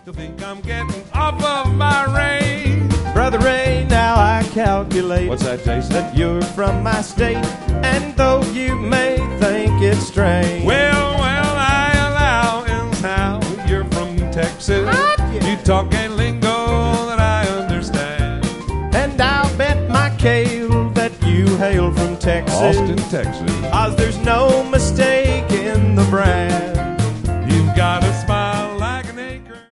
to think I'm getting off of my range. Brother Ray, now I calculate What's that, Jason? that you're from my state, and though you may think it's strange, Well, I allow is how you're from Texas. You talk a lingo that I understand. and I'll bet my cale that you hail from Texas, Austin, Texas. 'cause there's no mistake in the brand.